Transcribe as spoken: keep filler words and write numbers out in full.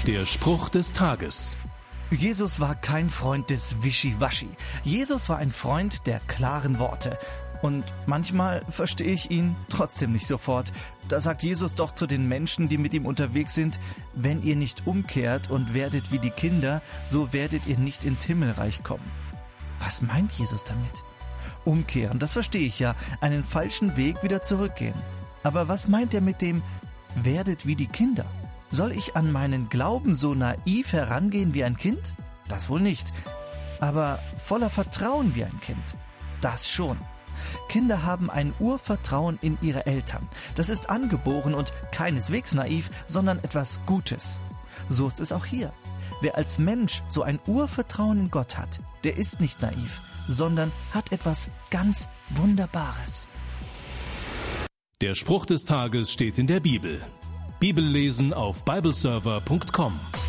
Der Spruch des Tages. Jesus war kein Freund des Wischiwaschi. Jesus war ein Freund der klaren Worte. Und manchmal verstehe ich ihn trotzdem nicht sofort. Da sagt Jesus doch zu den Menschen, die mit ihm unterwegs sind: Wenn ihr nicht umkehrt und werdet wie die Kinder, so werdet ihr nicht ins Himmelreich kommen. Was meint Jesus damit? Umkehren, das verstehe ich ja, einen falschen Weg wieder zurückgehen. Aber was meint er mit dem werdet wie die Kinder? Soll ich an meinen Glauben so naiv herangehen wie ein Kind? Das wohl nicht. Aber voller Vertrauen wie ein Kind? Das schon. Kinder haben ein Urvertrauen in ihre Eltern. Das ist angeboren und keineswegs naiv, sondern etwas Gutes. So ist es auch hier. Wer als Mensch so ein Urvertrauen in Gott hat, der ist nicht naiv, sondern hat etwas ganz Wunderbares. Der Spruch des Tages steht in der Bibel. Bibellesen auf bibleserver punkt com.